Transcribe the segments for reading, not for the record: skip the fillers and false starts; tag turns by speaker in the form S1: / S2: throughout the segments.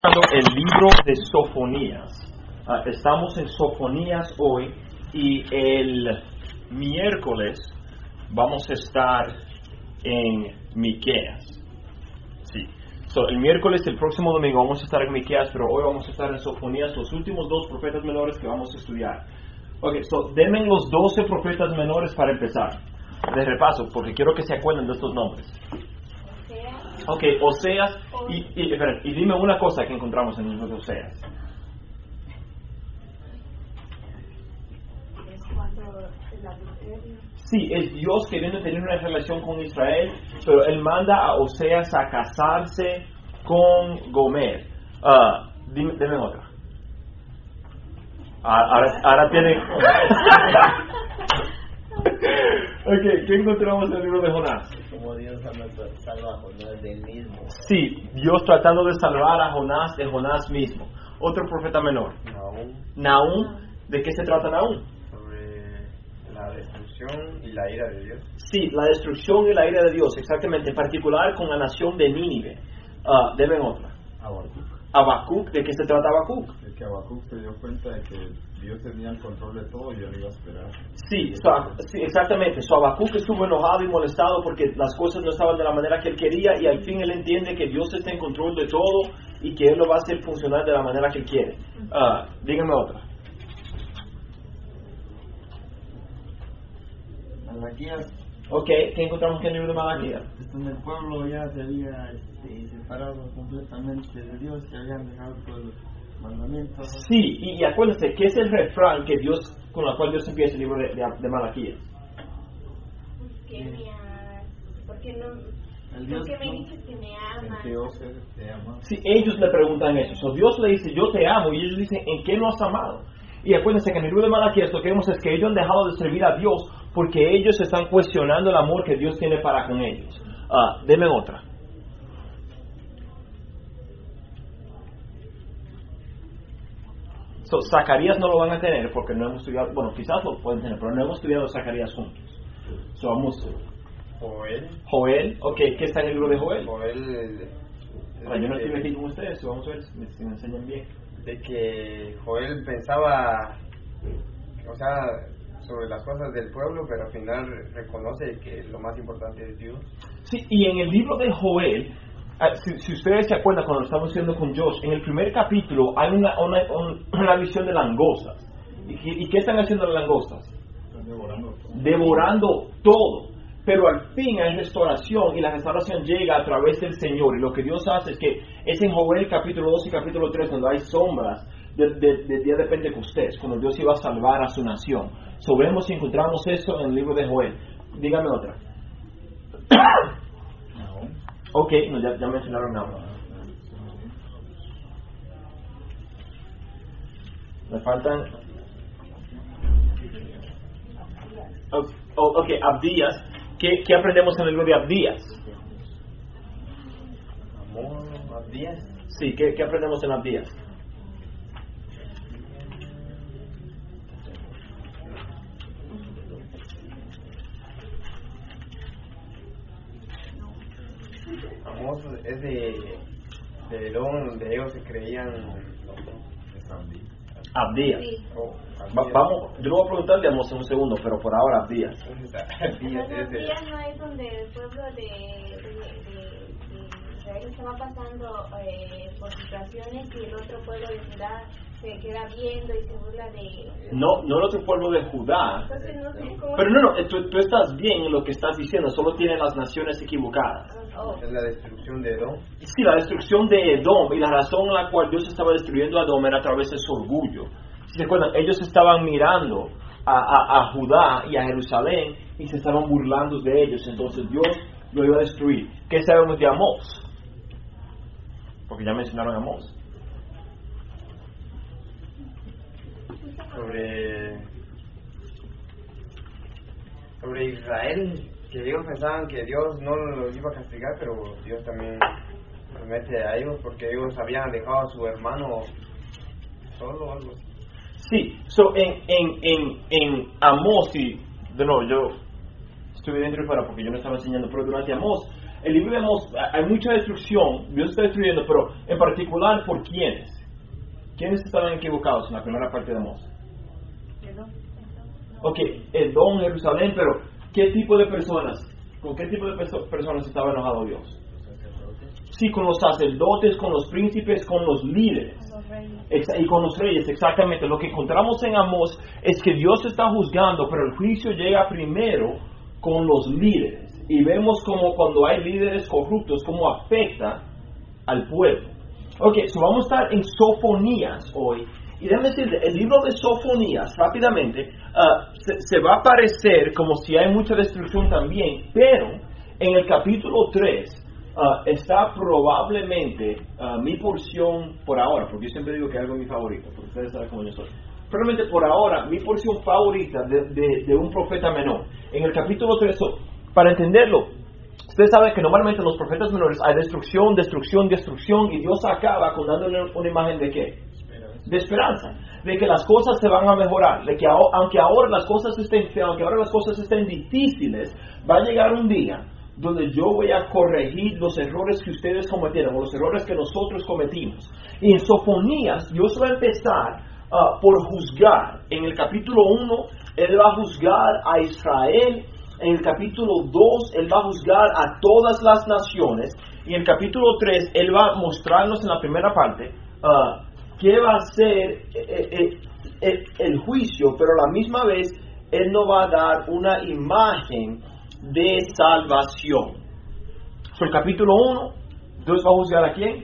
S1: El libro de Sofonías. Estamos en Sofonías hoy y el miércoles vamos a estar en Miqueas. Sí. El miércoles, el próximo domingo vamos a estar en Miqueas, pero hoy vamos a estar en Sofonías, los últimos dos profetas menores que vamos a estudiar. Denme los 12 profetas menores para empezar. De repaso, porque quiero que se acuerden de estos nombres. Oseas, y dime una cosa que encontramos en el libro de Oseas. Sí, es Dios queriendo tener una relación con Israel, pero Él manda a Oseas a casarse con Gomer. Dime otra. Ahora tienen... ¿Qué encontramos en el libro de Jonás?
S2: Como Dios salva a Jonás del mismo.
S1: Sí, Dios tratando de salvar a Jonás de Jonás mismo. Otro profeta menor. Nahum. ¿De qué se trata Nahum?
S3: Sobre la destrucción y la ira de Dios.
S1: Sí, la destrucción y la ira de Dios, exactamente, en particular con la nación de Nínive. Deben otra. Habacuc. ¿De qué se trata Habacuc?
S4: De que Habacuc se dio cuenta de que Dios tenía el control de todo y él iba a esperar.
S1: Sí, exactamente. Habacuc estuvo enojado y molestado porque las cosas no estaban de la manera que él quería, y al fin él entiende que Dios está en control de todo y que él lo va a hacer funcionar de la manera que él quiere. Díganme otra.
S2: Malaquías.
S1: ¿Qué encontramos en el libro de Malaquías?
S2: Donde el pueblo ya se había separado completamente de Dios, se habían dejado todos los mandamientos.
S1: Sí, y acuérdense, ¿qué es el refrán con el cual Dios empieza el libro de Malaquías?
S5: Porque me dices que me amas.
S4: Dios te ama.
S1: Sí, ellos le preguntan eso. Dios le dice, yo te amo, y ellos dicen, ¿en qué no has amado? Y acuérdense que en el libro de Malaquías lo que vemos es que ellos han dejado de servir a Dios porque ellos están cuestionando el amor que Dios tiene para con ellos. Deme otra. Zacarías no lo van a tener porque no hemos estudiado, bueno, quizás lo pueden tener, pero no hemos estudiado Zacarías juntos. Vamos. Joel, ¿qué está en el libro de Joel? Yo no estoy aquí con ustedes, vamos a ver si me enseñan bien.
S3: De que Joel pensaba, sobre las cosas del pueblo, pero al final reconoce que lo más importante es Dios.
S1: Sí, y en el libro de Joel, si ustedes se acuerdan cuando lo estamos haciendo con Josh, en el primer capítulo hay una visión de langostas. ¿Y qué están haciendo las langostas?
S4: Están devorando todo.
S1: Devorando todo. Pero al fin hay restauración, y la restauración llega a través del Señor. Y lo que Dios hace es que es en Joel capítulo 2 y capítulo 3 donde hay sombras del día de Pentecostés, cuando Dios iba a salvar a su nación. Vemos y encontramos eso en el libro de Joel. Dígame otra. Ya mencionaron Nahum. Me faltan. Abdías. ¿Qué aprendemos en el libro de Abdías?
S3: Amor, Abdías.
S1: Sí, ¿qué aprendemos en Abdías?
S3: Amor es de Edom, donde ellos se creían.
S1: Abdías.
S5: Sí.
S1: Vamos, yo lo voy a preguntar de Amós en un segundo, pero por ahora Abdías.
S5: Los días no es donde el pueblo de Israel estaba pasando por situaciones y el otro pueblo de Judá se queda viendo y se burla de...
S1: No el otro pueblo de Judá.
S5: Entonces no sé cómo...
S1: Pero no, tú estás bien en lo que estás diciendo, solo tienen las naciones equivocadas.
S3: Es la destrucción de Edom.
S1: Sí, la destrucción de Edom, y la razón en la cual Dios estaba destruyendo a Edom era a través de su orgullo. Si se acuerdan, ellos estaban mirando a Judá y a Jerusalén y se estaban burlando de ellos, entonces Dios lo iba a destruir. ¿Qué sabemos de Amós? Porque ya mencionaron a Amós.
S3: Sobre Israel, que ellos pensaban que Dios no los iba a castigar, pero Dios también promete a ellos porque ellos habían dejado a su hermano solo o algo así.
S1: Sí, en Amós, y de nuevo yo estuve dentro y fuera porque yo no estaba enseñando, pero durante Amós el libro de Amós, hay mucha destrucción, Dios está destruyendo, pero en particular, ¿por quiénes? ¿Quiénes estaban equivocados en la primera parte de Amós? Ok, Edom, Jerusalén, pero ¿qué tipo de personas? ¿Con qué tipo de personas estaba enojado Dios? Sí, con los sacerdotes, con los príncipes, con los líderes. Y con los reyes, exactamente. Lo que encontramos en Amós es que Dios está juzgando, pero el juicio llega primero con los líderes. Y vemos como cuando hay líderes corruptos, cómo afecta al pueblo. Ok, vamos a estar en Sofonías hoy. Y déjame decirle, el libro de Sofonías, rápidamente, se va a parecer como si hay mucha destrucción también, pero en el capítulo 3 está probablemente mi porción por ahora, porque yo siempre digo que algo es mi favorito, porque ustedes saben cómo yo soy. Probablemente por ahora, mi porción favorita de un profeta menor. En el capítulo 3, para entenderlo, ustedes saben que normalmente en los profetas menores hay destrucción, destrucción, destrucción, y Dios acaba con dándole una imagen de ¿qué? De esperanza, de que las cosas se van a mejorar, de que aunque ahora las cosas estén feas, aunque ahora las cosas estén difíciles, va a llegar un día donde yo voy a corregir los errores que ustedes cometieron, o los errores que nosotros cometimos. Y en Sofonías, Dios va a empezar por juzgar. En el capítulo 1, Él va a juzgar a Israel. En el capítulo 2, Él va a juzgar a todas las naciones. Y en el capítulo 3, Él va a mostrarnos en la primera parte qué va a ser el juicio, pero a la misma vez Él nos va a dar una imagen de salvación. El capítulo 1, Dios va a juzgar ¿a quién?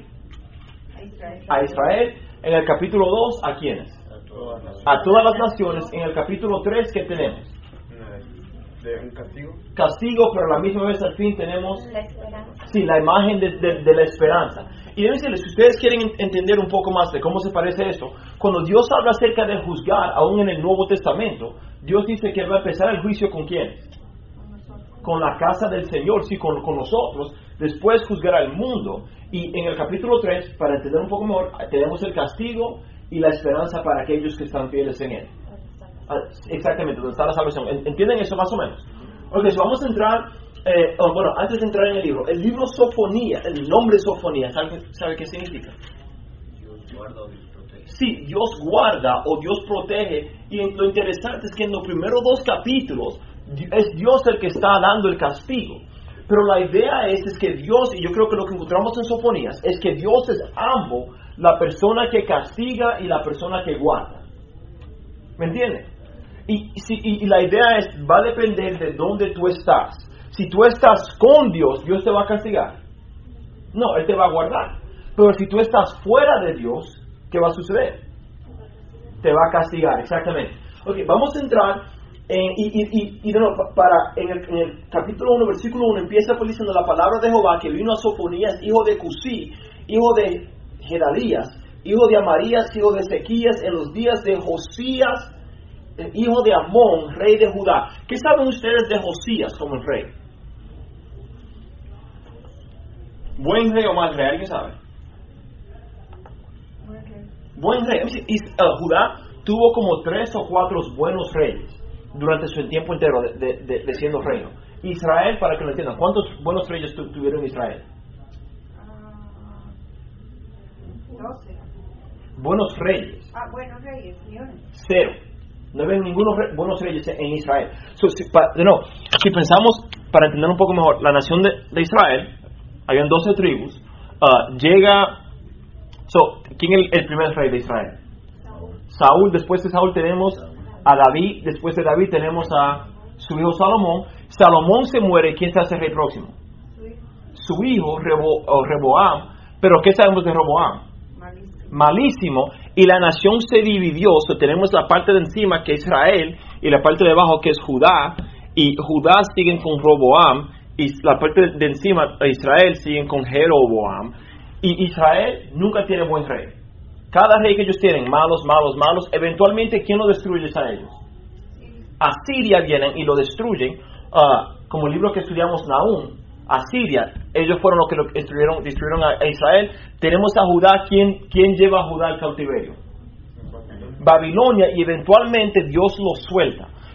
S1: A Israel. En el capítulo 2, ¿a quiénes? A todas las naciones. En el capítulo 3, ¿qué tenemos?
S3: De un castigo.
S1: Castigo, pero a la misma vez al fin tenemos
S5: La esperanza.
S1: Sí, la imagen de la esperanza. Y debo decirles, si ustedes quieren entender un poco más de cómo se parece esto, cuando Dios habla acerca de juzgar, aún en el Nuevo Testamento, Dios dice que va a empezar el juicio ¿con quién? Con la casa del Señor, sí, con nosotros. Después juzgará el mundo. Y en el capítulo 3, para entender un poco mejor, tenemos el castigo y la esperanza para aquellos que están fieles en Él. Exactamente, donde está la salvación. ¿Entienden eso más o menos? Ok, vamos a entrar, antes de entrar en el libro Sofonía, el nombre Sofonía, ¿sabe qué significa?
S6: Dios guarda o Dios protege.
S1: Sí, Dios guarda o Dios protege. Y lo interesante es que en los primeros 2 capítulos es Dios el que está dando el castigo. Pero la idea es que Dios, y yo creo que lo que encontramos en Sofonías, es que Dios es ambos, la persona que castiga y la persona que guarda. ¿Me entiendes? Y la idea es, va a depender de dónde tú estás. Si tú estás con Dios, Dios te va a castigar. No, Él te va a guardar. Pero si tú estás fuera de Dios, ¿qué va a suceder? Te va a castigar, exactamente. Ok, vamos a entrar en el capítulo 1, versículo 1, empieza pues diciendo la palabra de Jehová que vino a Sofonías, hijo de Cusí, hijo de Gedalías, hijo de Amarías, hijo de Ezequías, en los días de Josías, hijo de Amón, rey de Judá. ¿Qué saben ustedes de Josías como el rey? ¿Buen rey o mal rey? ¿Alguien sabe? Buen rey. Judá tuvo como 3 o 4 buenos reyes durante su tiempo entero de siendo reino. Israel, para que lo entiendan, ¿cuántos buenos reyes tuvieron Israel?
S7: 12.
S1: Buenos reyes.
S7: Buenos reyes, señores.
S1: 0. No ven ninguno buenos reyes en Israel. Si pensamos, para entender un poco mejor, la nación de Israel, habían 12 tribus, ¿quién es el primer rey de Israel? Saúl. Después de Saúl tenemos a David. Después de David tenemos a su hijo Salomón. Salomón se muere. ¿Quién se hace rey próximo? Su hijo Reboam. Pero ¿qué sabemos de Roboam? Malísimo. Y la nación se dividió. Tenemos la parte de encima que es Israel y la parte de abajo que es Judá. Y Judá siguen con Roboam y la parte de encima de Israel siguen con Jeroboam. Y Israel nunca tiene buen rey. Cada rey que ellos tienen, malos. Eventualmente, ¿quién lo destruye a ellos? Asiria vienen y lo destruyen. Como el libro que estudiamos, Nahum, Asiria, ellos fueron los que lo destruyeron a Israel. Tenemos a Judá. ¿Quién lleva a Judá al cautiverio? Babilonia. Y eventualmente Dios lo suelta.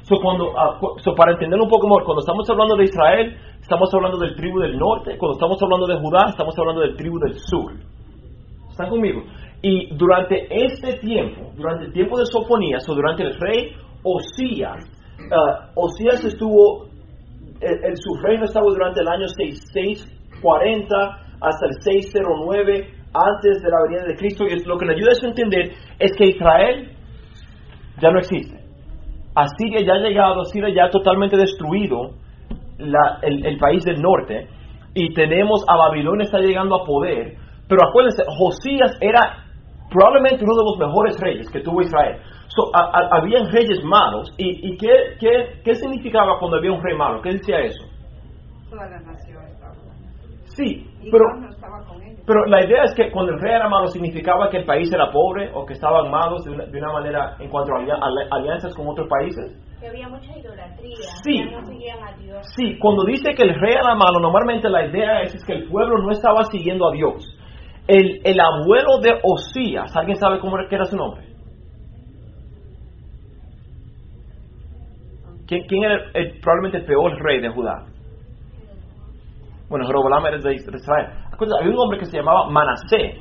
S1: Para entenderlo un poco mejor, cuando estamos hablando de Israel, estamos hablando del tribu del norte. Cuando estamos hablando de Judá, estamos hablando del tribu del sur. ¿Están conmigo? Y durante este tiempo, durante el tiempo de Sofonías, o durante el rey Osías, Osías estuvo, su reino estaba durante el año 640 hasta el 609 antes de la venida de Cristo. Y lo que nos ayuda a entender es que Israel ya no existe. Asiria ya ha llegado, Asiria ya ha totalmente destruido el país del norte, y tenemos a Babilonia está llegando a poder. Pero acuérdense, Josías era probablemente uno de los mejores reyes que tuvo Israel. Habían reyes malos. ¿Y qué significaba cuando había un rey malo? ¿Qué decía eso?
S7: Toda la nación estaba.
S1: Sí,
S7: Y
S1: pero
S7: Dios no estaba con ellos.
S1: Pero la idea es que cuando el rey era malo significaba que el país era pobre, o que estaban malos de una manera en cuanto a alianzas con otros países.
S5: Que había mucha idolatría.
S1: Sí.
S5: Ya no seguían a Dios.
S1: Sí, cuando dice que el rey era malo, normalmente la idea es que el pueblo no estaba siguiendo a Dios. El abuelo de Osías, ¿alguien sabe qué era su nombre? ¿Quién era probablemente el peor rey de Judá? Bueno, Jeroboam era de Israel. Acuérdense, había un hombre que se llamaba Manasés,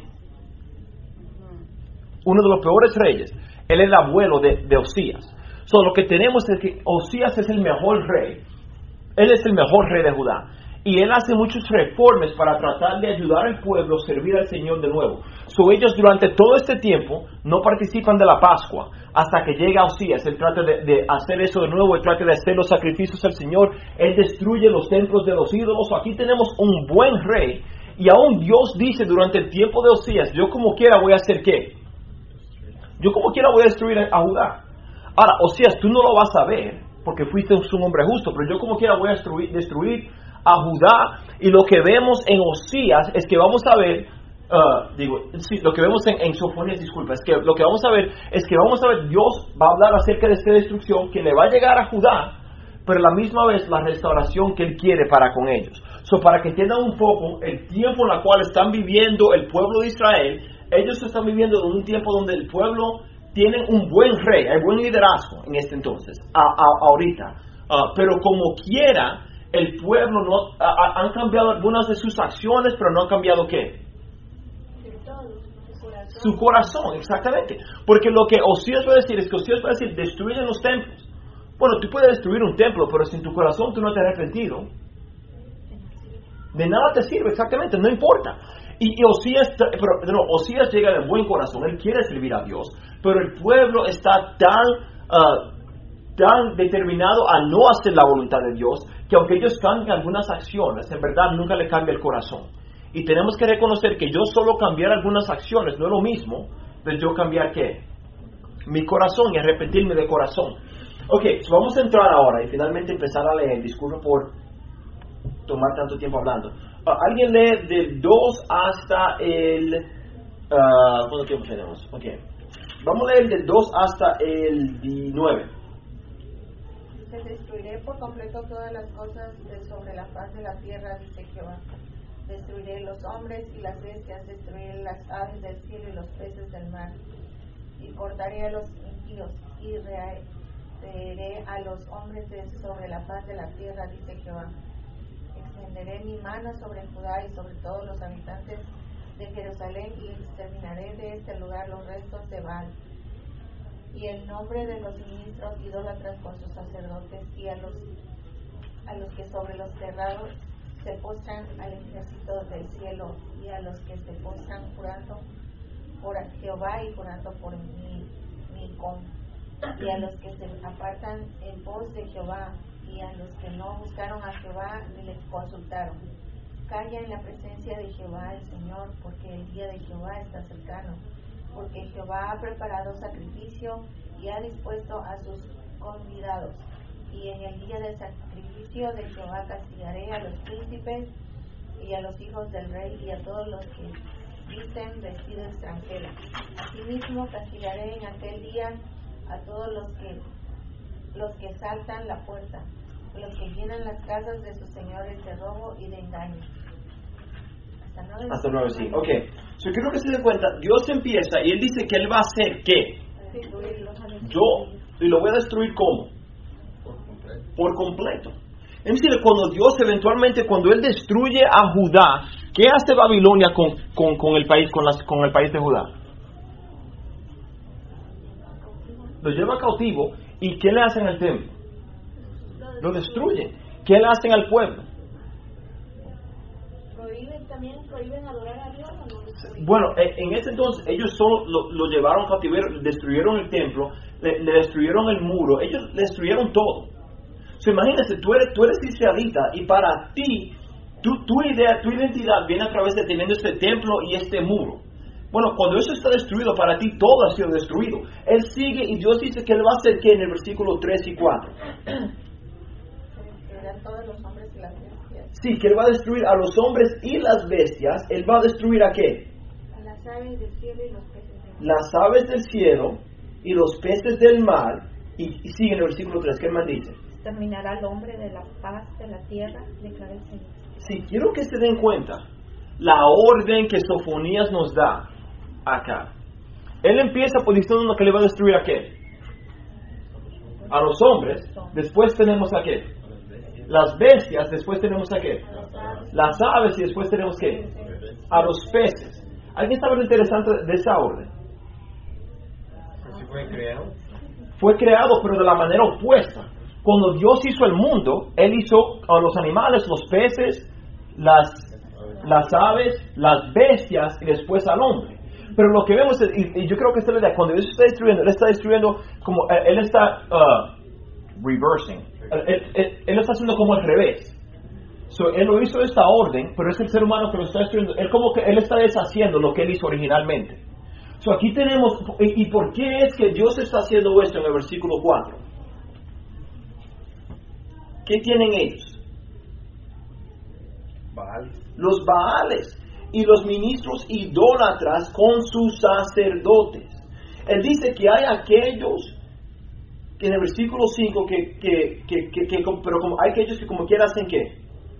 S1: uno de los peores reyes. Él es el abuelo de Osías. Lo que tenemos es que Osías es el mejor rey. Él es el mejor rey de Judá. Y él hace muchas reformas para tratar de ayudar al pueblo a servir al Señor de nuevo. Ellos durante todo este tiempo no participan de la Pascua hasta que llega Osías. Él trata de hacer eso de nuevo, él trata de hacer los sacrificios al Señor. Él destruye los templos de los ídolos. Aquí tenemos un buen rey, y aún Dios dice durante el tiempo de Osías: yo como quiera voy a hacer ¿qué? Yo como quiera voy a destruir a Judá. Ahora, Osías, tú no lo vas a ver porque fuiste un hombre justo, pero yo como quiera voy a destruir a Judá. Y lo que vemos en Osías es que vamos a ver, lo que vemos en Sofonías, disculpa, es que lo que vamos a ver es que Dios va a hablar acerca de esta destrucción que le va a llegar a Judá, pero a la misma vez la restauración que Él quiere para con ellos. Para que entiendan un poco el tiempo en el cual están viviendo el pueblo de Israel, ellos están viviendo en un tiempo donde el pueblo tiene un buen rey, hay buen liderazgo en este entonces, ahorita, pero como quiera, el pueblo han cambiado algunas de sus acciones, pero no han cambiado ¿qué? Su corazón, exactamente. Porque lo que Osías va a decir es que Osías va a decir: destruyen los templos. Bueno, tú puedes destruir un templo, pero si en tu corazón tú no te has arrepentido, de nada te sirve, exactamente, no importa. Y Osías llega de buen corazón, él quiere servir a Dios, pero el pueblo está tan determinado a no hacer la voluntad de Dios, que aunque ellos cambien algunas acciones, en verdad nunca le cambia el corazón. Y tenemos que reconocer que yo solo cambiar algunas acciones no es lo mismo de yo cambiar ¿qué? Mi corazón, y arrepentirme de corazón. Ok, vamos a entrar ahora y finalmente empezar a leer. Disculpa por tomar tanto tiempo hablando. ¿Alguien lee del 2 hasta el... ¿cuánto tiempo tenemos? Ok. Vamos a leer del 2 hasta el 9.
S8: Destruiré por completo todas las cosas de sobre la faz de la tierra, dice Jehová. Destruiré los hombres y las bestias, destruiré las aves del cielo y los peces del mar. Y cortaré a los impíos y reiré a los hombres de sobre la faz de la tierra, dice Jehová. Extenderé mi mano sobre Judá y sobre todos los habitantes de Jerusalén, y exterminaré de este lugar los restos de Baal y el nombre de los ministros idólatras con sus sacerdotes, y a los que sobre los terrados se postran al ejército del cielo, y a los que se postran jurando por Jehová y jurando por y a los que se apartan en pos de Jehová, y a los que no buscaron a Jehová ni le consultaron. Calla en la presencia de Jehová el Señor, porque el día de Jehová está cercano, porque Jehová ha preparado sacrificio y ha dispuesto a sus convidados. Y en el día del sacrificio de Jehová castigaré a los príncipes y a los hijos del rey y a todos los que visten vestido extranjero. Asimismo castigaré en aquel día a todos los que saltan la puerta, los que llenan las casas de sus señores de robo y de engaño.
S1: Hasta 9, sí. Ok. Yo quiero que se den cuenta, Dios empieza y Él dice que Él va a hacer ¿qué? Y lo voy a destruir ¿cómo? por completo. Es decir, cuando Dios eventualmente, cuando Él destruye a Judá, ¿qué hace Babilonia con el país, con el país de Judá? Lo lleva cautivo. ¿Y qué le hacen al templo? Lo destruyen. ¿Qué le hacen al pueblo?
S5: ¿Prohíben adorar a Dios o no?
S1: Bueno, en ese entonces ellos solo lo llevaron cautiverio, destruyeron el templo, le destruyeron el muro, ellos le destruyeron todo. Imagínense, tú eres israelita y para ti, tu idea, tu identidad viene a través de teniendo este templo y este muro. Bueno, cuando eso está destruido, para ti todo ha sido destruido. Él sigue y Dios dice que Él va a hacer ¿qué? En el versículo 3 y 4.
S8: Todos los hombres y las bestias.
S1: Sí, que Él va a destruir a los hombres y las bestias. Él va a destruir ¿a qué?
S5: A las aves del cielo y los peces del mar.
S1: Las aves del cielo y los peces del mar. Y sigue en el versículo 3, ¿qué más dice?
S5: Terminará el hombre de la paz de la tierra, declara el Señor.
S1: Sí, quiero que se den cuenta la orden que Sofonías nos da acá. Él empieza por diciendo que le va a destruir ¿a qué? A los hombres. Después tenemos ¿a qué? Las bestias. Después tenemos ¿a qué? Las aves. Y después tenemos ¿qué? A los peces. ¿Alguien sabe lo interesante de esa orden?
S3: Así fue creado.
S1: Fue creado, pero de la manera opuesta. Cuando Dios hizo el mundo, Él hizo a los animales, los peces, las aves, las bestias y después al hombre. Pero lo que vemos, y yo creo que esta es la idea, cuando Dios está destruyendo, Él está destruyendo como, Él está reversing, Él está haciendo como al revés. Él lo hizo esta orden, pero es el ser humano que lo está destruyendo. Él está deshaciendo lo que Él hizo originalmente. Aquí tenemos, ¿y por qué es que Dios está haciendo esto en el versículo 4? ¿Qué tienen ellos?
S3: Baales.
S1: Los Baales y los ministros idólatras con sus sacerdotes. Él dice que hay aquellos que en el versículo 5 pero como hay aquellos que como quiera hacen ¿qué?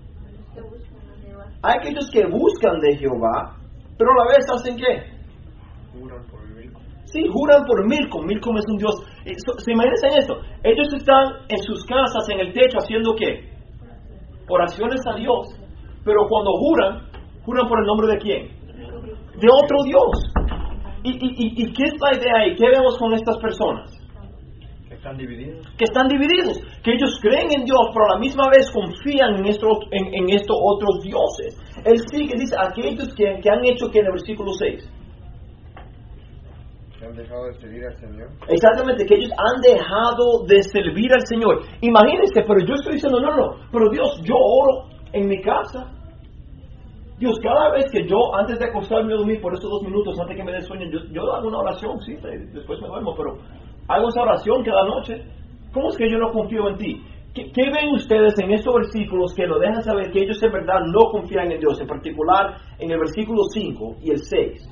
S1: Hay aquellos que buscan de Jehová, pero a la vez hacen ¿qué?
S3: Juran por Milcom.
S1: Sí, juran por Milcom. Milcom es un dios. ¿Se imaginan esto? Ellos están en sus casas, en el techo, haciendo ¿qué? Oraciones a Dios. Pero cuando juran por el nombre de quién? De otro Dios. ¿Y qué es la idea ahí? ¿Qué vemos con estas personas?
S3: Que están divididos.
S1: Que están divididos. Que ellos creen en Dios, pero a la misma vez confían en estos otros dioses. Él sigue, dice, aquellos que han hecho que en el versículo 6.
S3: Que han dejado de servir al Señor.
S1: Exactamente, que ellos han dejado de servir al Señor. Imagínense, pero yo estoy diciendo, no, pero Dios, yo oro en mi casa. Dios, cada vez que yo, antes de acostarme a dormir, por estos 2 minutos, antes que me dé sueño, yo hago una oración, sí, después me duermo, pero hago esa oración cada noche. ¿Cómo es que yo no confío en ti? ¿Qué ven ustedes en estos versículos que nos dejan saber que ellos en verdad no confían en Dios? En particular, en el versículo 5 y el 6.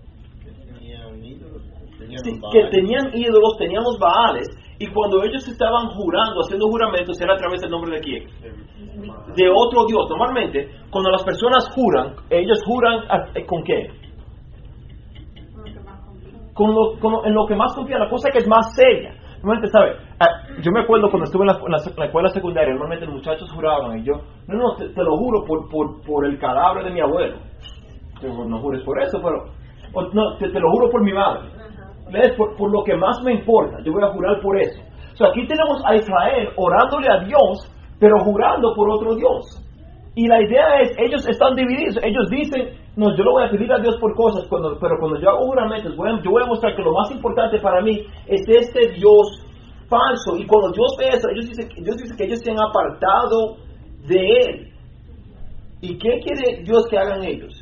S1: Sí, que tenían ídolos, tenían los Baales, y cuando ellos estaban jurando, haciendo juramentos, era a través del nombre de quién? De otro Dios. Normalmente, cuando las personas juran, ellos juran ¿con qué? En lo que más confían, la cosa que es más seria. Normalmente, ¿sabe? Yo me acuerdo cuando estuve en la escuela secundaria, normalmente los muchachos juraban, y yo, te lo juro por el cadáver de mi abuelo. No jures por eso, pero te lo juro por mi madre. Por lo que más me importa, yo voy a jurar por eso. Aquí tenemos a Israel orándole a Dios, pero jurando por otro Dios. Y la idea es, ellos están divididos. Ellos dicen, no, yo lo voy a pedir a Dios por cosas, pero cuando yo hago juramentos, yo voy a mostrar que lo más importante para mí es este Dios falso. Y cuando Dios ve eso, Dios dice que ellos se han apartado de Él. ¿Y qué quiere Dios que hagan ellos?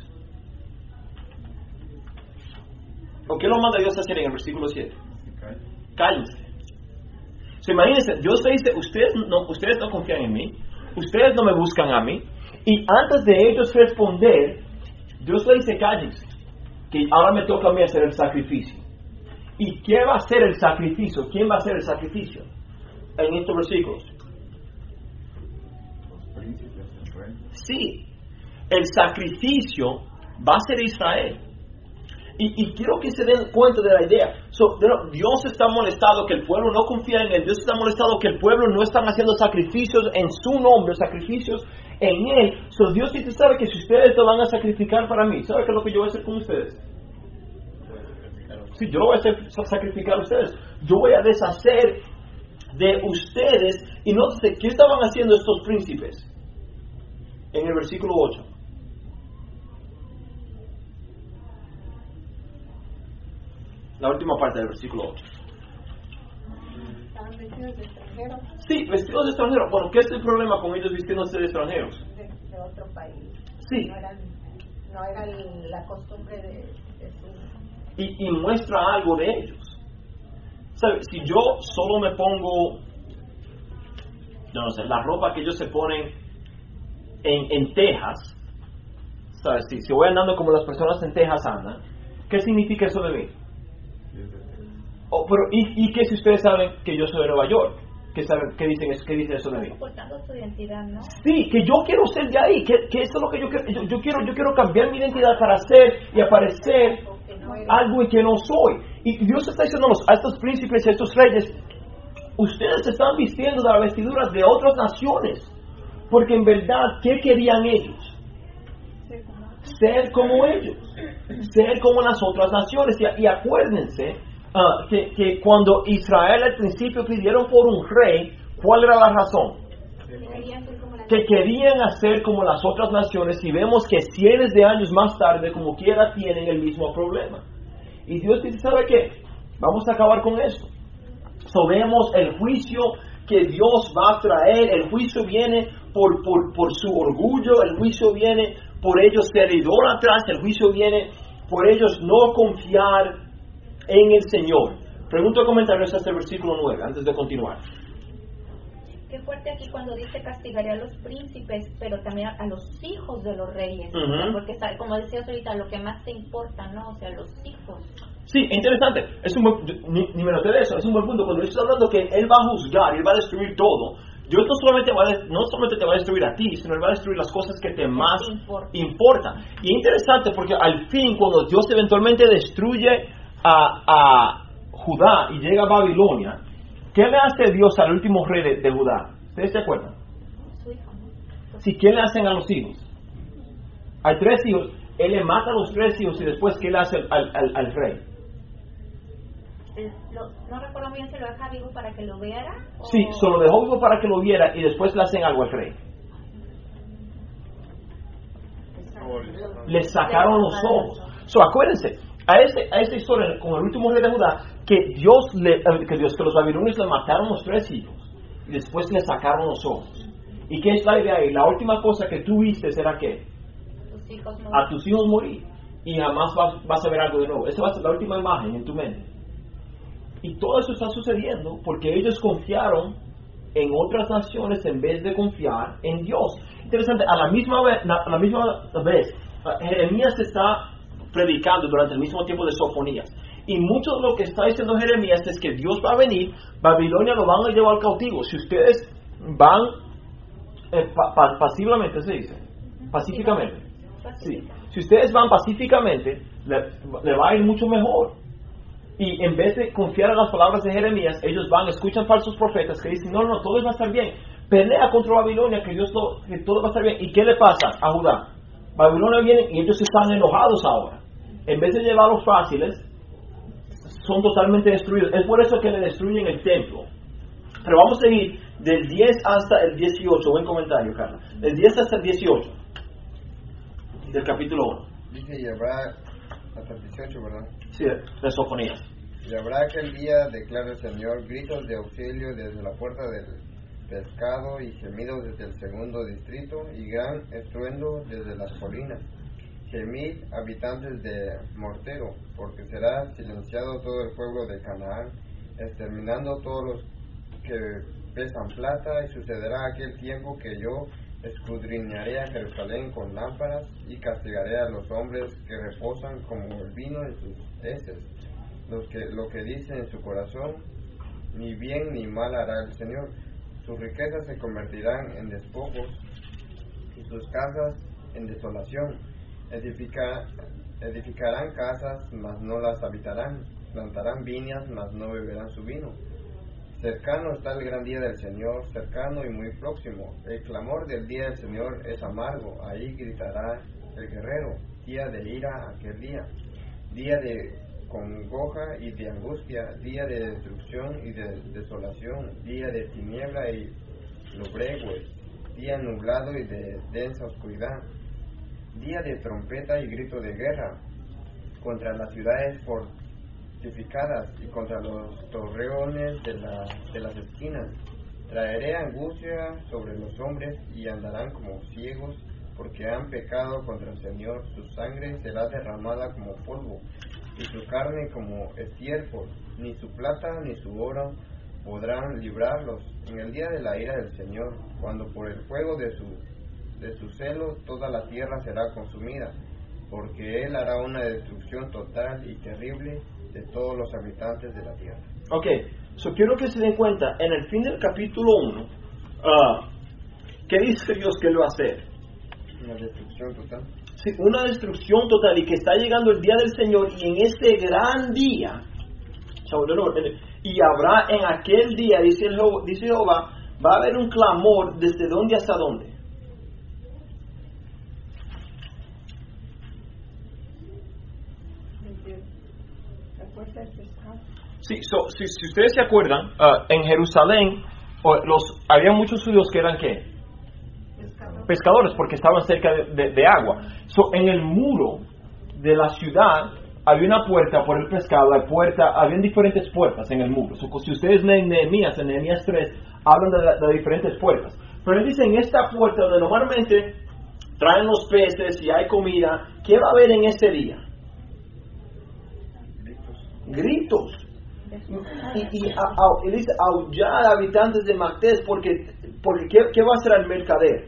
S1: ¿O qué lo manda Dios a hacer en el versículo 7? Cállense. Imagínense, Dios le dice, ustedes no confían en mí, ustedes no me buscan a mí, y antes de ellos responder, Dios le dice, cállense, que ahora me toca a mí hacer el sacrificio. ¿Y qué va a ser el sacrificio? ¿Quién va a hacer el sacrificio? En estos versículos.
S4: Los príncipes del reino.
S1: Sí, el sacrificio va a ser Israel. Y quiero que se den cuenta de la idea. Dios está molestado que el pueblo no confía en Él. Dios está molestado que el pueblo no están haciendo sacrificios en su nombre, sacrificios en Él. Dios dice, sabe que si ustedes lo van a sacrificar para mí, ¿sabe qué es lo que yo voy a hacer con ustedes? Sí, yo lo voy a hacer sacrificar a ustedes. Yo voy a deshacer de ustedes. Y nótese, ¿qué estaban haciendo estos príncipes? En el versículo 8. La última parte del versículo 8.
S8: Estaban vestidos de extranjeros.
S1: Sí, vestidos de extranjeros. Bueno, ¿qué es el problema con ellos vistiéndose de extranjeros?
S8: De otro país.
S1: Sí.
S8: No era la costumbre de su...
S1: Y muestra algo de ellos. ¿Sabes? Si yo solo me pongo, no sé, la ropa que ellos se ponen en Texas, ¿sabes? Si voy andando como las personas en Texas andan, ¿qué significa eso de mí? Pero ¿y qué si ustedes saben que yo soy de Nueva York? ¿Qué dice eso de mí?
S5: Ocultando su identidad, ¿no?
S1: Sí, que yo quiero ser de ahí, que eso es lo que yo quiero. Yo quiero cambiar mi identidad para ser y aparecer algo y que no soy. Y Dios está diciendo a estos príncipes y a estos reyes, ustedes se están vistiendo de las vestiduras de otras naciones, porque en verdad, ¿qué querían ellos? Ser como ellos, ser como las otras naciones. Y acuérdense que cuando Israel al principio pidieron por un rey, ¿cuál era la razón? Que querían hacer como las otras naciones, y vemos que cientos de años más tarde, como quiera, tienen el mismo problema. Y Dios dice, ¿sabe qué? Vamos a acabar con esto. Vemos el juicio que Dios va a traer. El juicio viene por su orgullo, el juicio viene por ellos ser idólatras, el juicio viene por ellos no confiar en el Señor. Pregunto a comentarios hasta el versículo 9, antes de continuar.
S5: Qué fuerte aquí cuando dice castigaré a los príncipes, pero también a los hijos de los reyes.
S1: Uh-huh.
S5: Porque, como decías ahorita, lo que más te importa, ¿no? O sea, los hijos.
S1: Sí, interesante. Ni me noté de eso. Es un buen punto. Cuando Dios está hablando que Él va a juzgar, Él va a destruir todo, Dios no solamente te va a destruir a ti, sino Él va a destruir las cosas que te más importan. Y es interesante porque al fin, cuando Dios eventualmente destruye a Judá y llega a Babilonia, ¿qué le hace Dios al último rey de Judá? ¿Ustedes se acuerdan?
S5: Su hijo, ¿no?
S1: Sí, ¿qué le hacen a los hijos? Hay 3 hijos. Él le mata a los 3 hijos y después ¿qué le hace al rey?
S5: No recuerdo bien si lo deja vivo para que lo viera.
S1: Sí, solo dejó vivo para que lo viera y después le hacen algo al rey. Le sacaron los ojos. Acuérdense, a esta historia con el último rey de Judá, que los babilonios le mataron los 3 hijos y después le sacaron los ojos. ¿Y qué es la idea ahí? La última cosa que tú viste será ¿qué? A tus hijos morir. Y jamás vas a ver algo de nuevo. Esa va a ser la última imagen en tu mente. Y todo eso está sucediendo porque ellos confiaron en otras naciones en vez de confiar en Dios. Interesante, a la misma vez Jeremías está predicando durante el mismo tiempo de Sofonías. Y mucho de lo que está diciendo Jeremías es que Dios va a venir, Babilonia lo van a llevar cautivo. Si ustedes van pasivamente, se dice, pacíficamente. Sí. Si ustedes van pacíficamente, le va a ir mucho mejor. Y en vez de confiar en las palabras de Jeremías, ellos escuchan falsos profetas que dicen, no, todo va a estar bien. Pelea contra Babilonia, que todo va a estar bien. ¿Y qué le pasa a Judá? Babilonia viene y ellos están enojados ahora. En vez de llevarlos fáciles, son totalmente destruidos. Es por eso que le destruyen el templo. Pero vamos a seguir del 10 hasta el 18. Buen comentario, Carla. Del 10 hasta el 18 del capítulo 1.
S3: Dice, y habrá hasta el 18, ¿verdad?
S1: Sí, de Sofonías.
S3: Y habrá aquel día, declara el Señor, gritos de auxilio desde la puerta del pescado y gemidos desde el segundo distrito y gran estruendo desde las colinas. Gemid, habitantes de Mortero, porque será silenciado todo el pueblo de Canaán, exterminando todos los que pesan plata, y sucederá aquel tiempo que yo escudriñaré a Jerusalén con lámparas y castigaré a los hombres que reposan como el vino en sus heces, lo que dicen en su corazón, ni bien ni mal hará el Señor. Sus riquezas se convertirán en despojos y sus casas en desolación. Edificarán casas, mas no las habitarán. Plantarán viñas, mas no beberán su vino. Cercano está el gran día del Señor, cercano y muy próximo. El clamor del día del Señor es amargo, ahí gritará el guerrero. Día de ira aquel día, día de congoja y de angustia, día de destrucción y de desolación, día de tiniebla y lobregues, día nublado y de densa oscuridad, día de trompeta y grito de guerra, contra las ciudades fortificadas y contra los torreones de las esquinas. Traeré angustia sobre los hombres y andarán como ciegos, porque han pecado contra el Señor. Su sangre será derramada como polvo, y su carne como estiércol. Ni su plata ni su oro podrán librarlos en el día de la ira del Señor, cuando por el fuego de su celo toda la tierra será consumida, porque Él hará una destrucción total y terrible de todos los habitantes de la tierra.
S1: Ok, quiero que se den cuenta, en el fin del capítulo 1, ¿qué dice Dios que Él va a hacer?
S3: Una destrucción total.
S1: Sí, una destrucción total, y que está llegando el día del Señor, y en ese gran día, y habrá en aquel día, dice Jehová, va a haber un clamor desde dónde hasta dónde. Sí, si ustedes se acuerdan, en Jerusalén había muchos judíos que eran ¿qué? Pescadores, porque estaban cerca de agua. En el muro de la ciudad había una puerta por el pescado, habían diferentes puertas en el muro. Si ustedes leen Nehemías, en Nehemías 3, hablan de diferentes puertas. Pero él dice, en esta puerta donde normalmente traen los peces y hay comida, ¿qué va a haber en ese día? Gritos. Y dice, aullar a habitantes de Mactés, porque ¿qué va a hacer el mercader?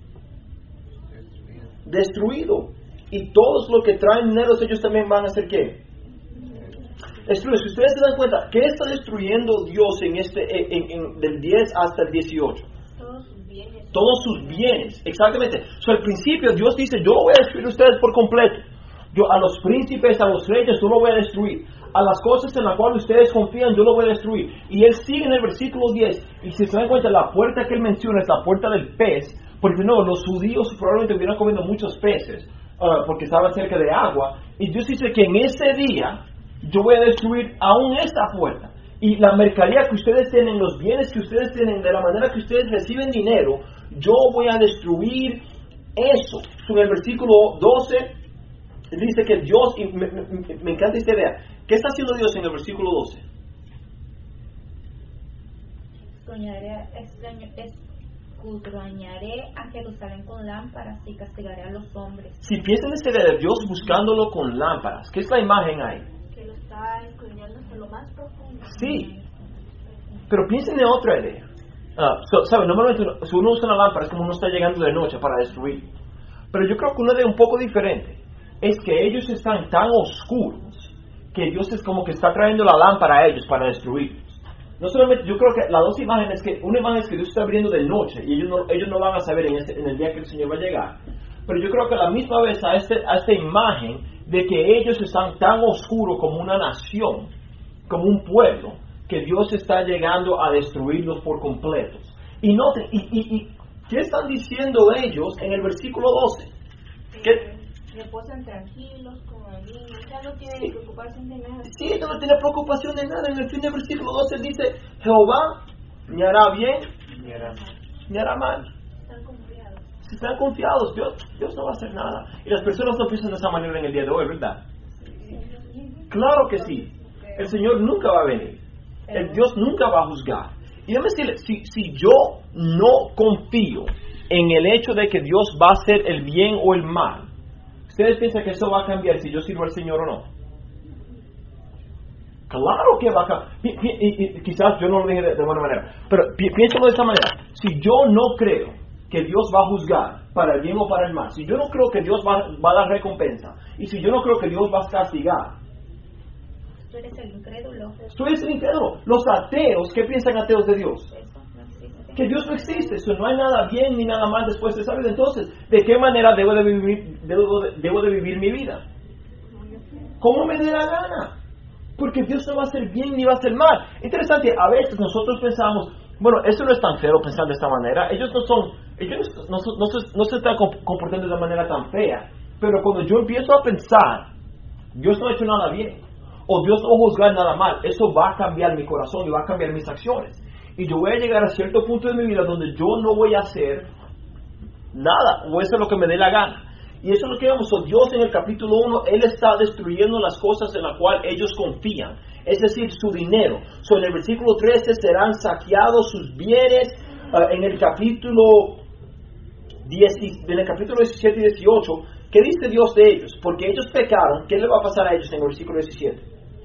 S1: Destruido. Y todos los que traen dinero, ellos también van a hacer ¿qué? Destruidos. Si ustedes se dan cuenta, ¿qué está destruyendo Dios del 10 hasta el 18? Todos sus bienes, exactamente. Al principio Dios dice, yo voy a destruir a ustedes por completo. Yo a los príncipes, a los reyes, yo lo voy a destruir. A las cosas en las cuales ustedes confían, yo lo voy a destruir. Y él sigue en el versículo 10. Y si se dan cuenta, la puerta que él menciona es la puerta del pez. Porque no, los judíos probablemente hubieran comido muchos peces, porque estaban cerca de agua. Y Dios dice que en ese día, yo voy a destruir aún esta puerta. Y la mercadería que ustedes tienen, los bienes que ustedes tienen, de la manera que ustedes reciben dinero, yo voy a destruir eso. En el versículo 12 dice que Dios, y me encanta esta idea. ¿Qué está haciendo Dios en el versículo 12?
S5: Escudriñaré a Jerusalén con lámparas y castigaré a los hombres.
S1: Si piensan en esta idea de Dios buscándolo con lámparas, ¿qué es la imagen ahí?
S5: Que lo está escudriñando hasta lo más profundo.
S1: Sí, pero piensen en otra idea. ¿Saben? Normalmente si uno usa una lámpara es como uno está llegando de noche para destruir. Pero yo creo que una idea un poco diferente es que ellos están tan oscuros que Dios es como que está trayendo la lámpara a ellos para destruirlos. No solamente, yo creo que las dos imágenes, una imagen es que Dios está abriendo de noche y ellos no van a saber en el día que el Señor va a llegar. Pero yo creo que a la misma vez a esta imagen de que ellos están tan oscuros como una nación, como un pueblo, que Dios está llegando a destruirlos por completos. Y noten, ¿qué están diciendo ellos en el versículo 12? ¿Qué?
S5: Reposan tranquilos como niños, ya no tienen preocupación de nada.
S1: Sí, ellos no tienen preocupación de nada. En el fin del versículo 12 dice, Jehová ni hará bien, ni hará mal.
S5: Están confiados.
S1: Si están confiados, Dios no va a hacer nada. Y las personas no piensan de esa manera en el día de hoy, ¿verdad? Claro que sí. El Señor nunca va a venir. El Dios nunca va a juzgar. Y déjame decirle, si yo no confío en el hecho de que Dios va a hacer el bien o el mal, ¿ustedes piensan que eso va a cambiar si yo sirvo al Señor o no? Claro que va a cambiar. Y quizás yo no lo dije de buena manera, pero piénsalo de esta manera. Si yo no creo que Dios va a juzgar para el bien o para el mal, si yo no creo que Dios va a dar recompensa, y si yo no creo que Dios va a castigar,
S5: tú eres el incrédulo.
S1: Tú eres el incrédulo. Los ateos, ¿qué piensan ateos de Dios?
S5: Eso no existe.
S1: Que Dios no existe, eso no hay nada bien ni nada mal después de esa vida. Entonces, ¿de qué manera debo de vivir mi vida? como me dé la gana. Porque Dios no va a hacer bien ni va a hacer mal. Interesante, a veces nosotros pensamos, bueno, eso no es tan feo pensar de esta manera. Ellos no se están comportando de una manera tan fea. Pero cuando yo empiezo a pensar, Dios no ha hecho nada bien, o Dios no va a juzgar nada mal, eso va a cambiar mi corazón y va a cambiar mis acciones. Y yo voy a llegar a cierto punto de mi vida donde yo no voy a hacer nada, o eso es lo que me dé la gana. Y eso es lo que vemos. Dios en el capítulo 1, Él está destruyendo las cosas en las cuales ellos confían, es decir, su dinero. En el versículo 13 serán saqueados sus bienes. En el capítulo 17 y 18, ¿qué dice Dios de ellos? Porque ellos pecaron, ¿qué le va a pasar a ellos en el versículo 17?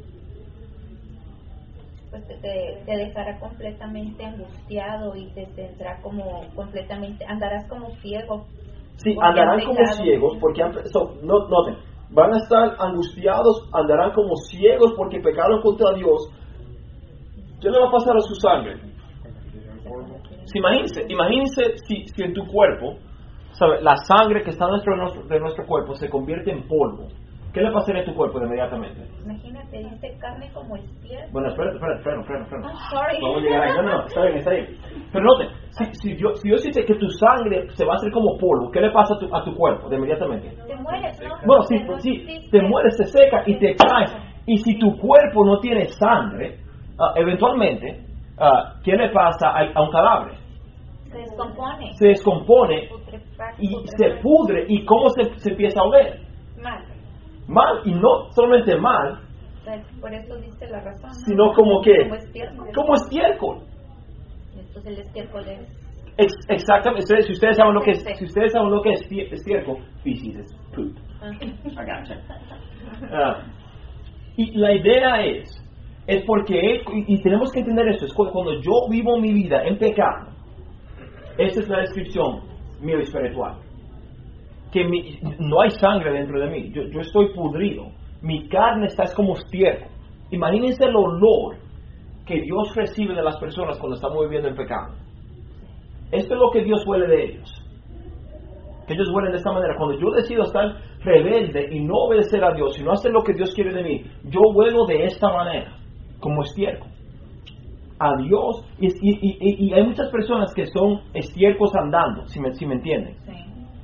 S5: Pues te dejará completamente angustiado y te tendrá como completamente, andarás como ciego.
S1: Sí, andarán como ciegos porque noten, van a estar angustiados, andarán como ciegos porque pecaron contra Dios. ¿Qué le va a pasar a su sangre? Sí, imagínense si en tu cuerpo, ¿sabe? La sangre que está dentro de nuestro cuerpo se convierte en polvo. ¿Qué le pasaría a tu cuerpo inmediatamente?
S5: Imagínate, dice carne como estiércol.
S1: Bueno, espera.
S5: I'm sorry.
S1: Vamos a llegar ahí. No, está bien. Pero noten, si Dios dice que tu sangre se va a hacer como polvo, ¿qué le pasa a tu cuerpo de inmediatamente?
S5: Te mueres, ¿no?
S1: Bueno, sí, te mueres, te seca y te caes. Y si tu cuerpo no tiene sangre, eventualmente, ¿qué le pasa a un cadáver?
S5: Se
S1: descompone y se pudre. ¿Y cómo se empieza a oler? Mal, y no solamente mal,
S5: por eso dice la razón, ¿no?
S1: Sino como que
S5: como estiércol. Entonces el estiércol es
S1: exactamente. Si ustedes saben lo que es estiércol, feces es poop. I gotcha. Y la idea es porque y tenemos que entender esto, es cuando yo vivo mi vida en pecado. Esta es la descripción mía espiritual. Que no hay sangre dentro de mí. Yo estoy pudrido. Mi carne está como estiércol. Imagínense el olor que Dios recibe de las personas cuando estamos viviendo en pecado. Esto es lo que Dios huele de ellos. Que ellos huelen de esta manera. Cuando yo decido estar rebelde y no obedecer a Dios y no hacer lo que Dios quiere de mí, yo huelo de esta manera, como estiércol. A Dios. Y hay muchas personas que son estiércoles andando, si me entienden.
S5: Sí.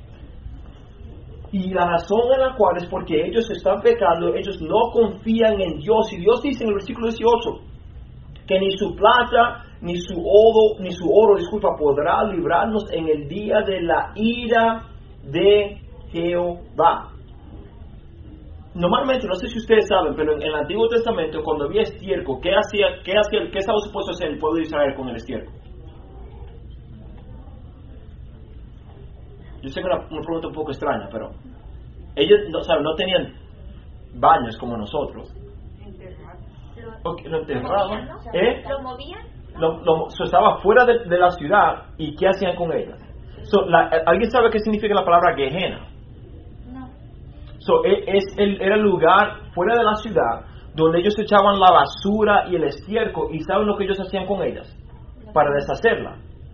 S1: Y la razón en la cual es porque ellos están pecando, ellos no confían en Dios. Y Dios dice en el versículo 18 que ni su plata, ni su oro, podrá librarnos en el día de la ira de Jehová. Normalmente, no sé si ustedes saben, pero en el Antiguo Testamento, cuando había estiércol, ¿qué estaba supuesto hacer el pueblo de Israel con el estiércol? Yo sé que es una pregunta un poco extraña, pero ellos no tenían baños como nosotros. Lo enterraban.
S5: ¿Lo movían?
S1: Estaba fuera de la ciudad. ¿Y qué hacían con ellas? ¿Alguien sabe qué significa la palabra Gehenna?
S5: No.
S1: Era el lugar fuera de la ciudad donde ellos echaban la basura y el estiércol. ¿Y saben lo que ellos hacían con ellas? Para deshacerla.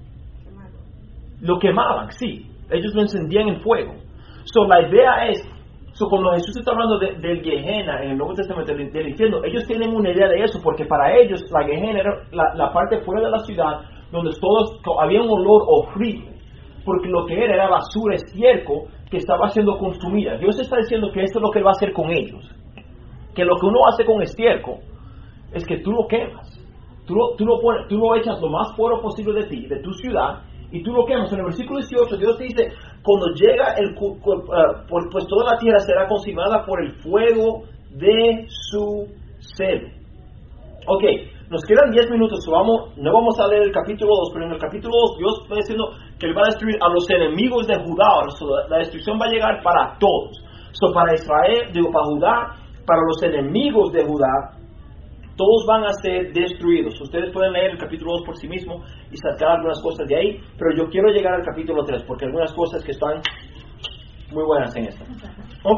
S1: Lo quemaban, sí. Ellos lo encendían en fuego. La idea es, cuando Jesús está hablando del Gehenna en el Nuevo Testamento, del infierno, ellos tienen una idea de eso, porque para ellos la Gehenna era la parte fuera de la ciudad, donde había un olor horrible, porque lo que era basura, estiércol, que estaba siendo consumida. Dios está diciendo que esto es lo que Él va a hacer con ellos. Que lo que uno hace con estiércol es que tú lo quemas. Tú lo echas lo más puro posible de ti, de tu ciudad, y tú lo quemas. En el versículo 18 Dios te dice, cuando llega pues toda la tierra será consumida por el fuego de su celo. Ok, nos quedan 10 minutos, no vamos a leer el capítulo 2, pero en el capítulo 2 Dios está diciendo que Él va a destruir a los enemigos de Judá. La destrucción va a llegar para todos. Para Israel, para Judá, para los enemigos de Judá, todos van a ser destruidos. Ustedes pueden leer el capítulo 2 por sí mismo y sacar algunas cosas de ahí, pero yo quiero llegar al capítulo 3 porque hay algunas cosas que están muy buenas en esto. Ok.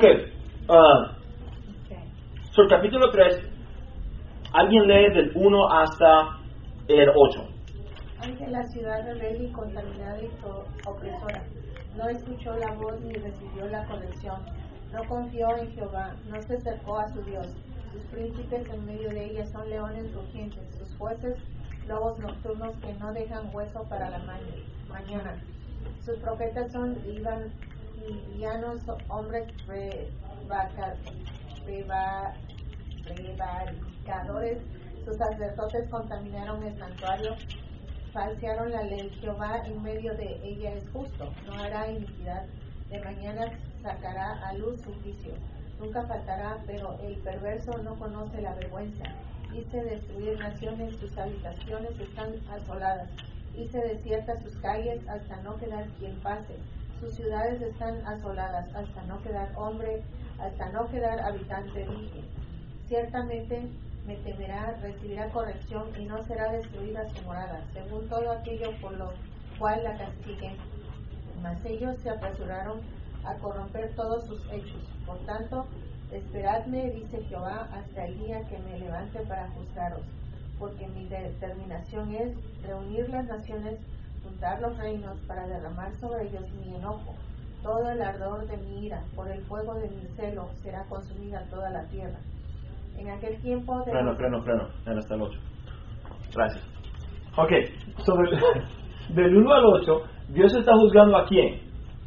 S1: El capítulo 3, alguien lee del 1 hasta el 8.
S8: Ante la ciudad rebelde y contaminada y opresora, no escuchó la voz ni recibió la corrección. No confió en Jehová, no se acercó a su Dios. Sus príncipes en medio de ella son leones rugientes, sus jueces lobos nocturnos que no dejan hueso para la mañana. Sus profetas son livianos, hombres prevaricadores. Sus sacerdotes contaminaron el santuario, falsearon la ley. Jehová en medio de ella es justo, no hará iniquidad. De mañana sacará a luz su juicio. Nunca faltará, pero el perverso no conoce la vergüenza. Hice destruir naciones, sus habitaciones están asoladas. Hice desiertas sus calles hasta no quedar quien pase. Sus ciudades están asoladas hasta no quedar hombre, hasta no quedar habitante. Dije, ciertamente me temerá, recibirá corrección y no será destruida su morada, según todo aquello por lo cual la castiguen. Mas ellos se apresuraron a corromper todos sus hechos. Por tanto, esperadme, dice Jehová, hasta el día que me levante para juzgaros, porque mi determinación es reunir las naciones, juntar los reinos, para derramar sobre ellos mi enojo. Todo el ardor de mi ira, por el fuego de mi celo, será consumida toda la tierra. En aquel tiempo...
S1: Freno, hasta el 8. Gracias. Ok, so del 1 al 8, Dios está juzgando a quién.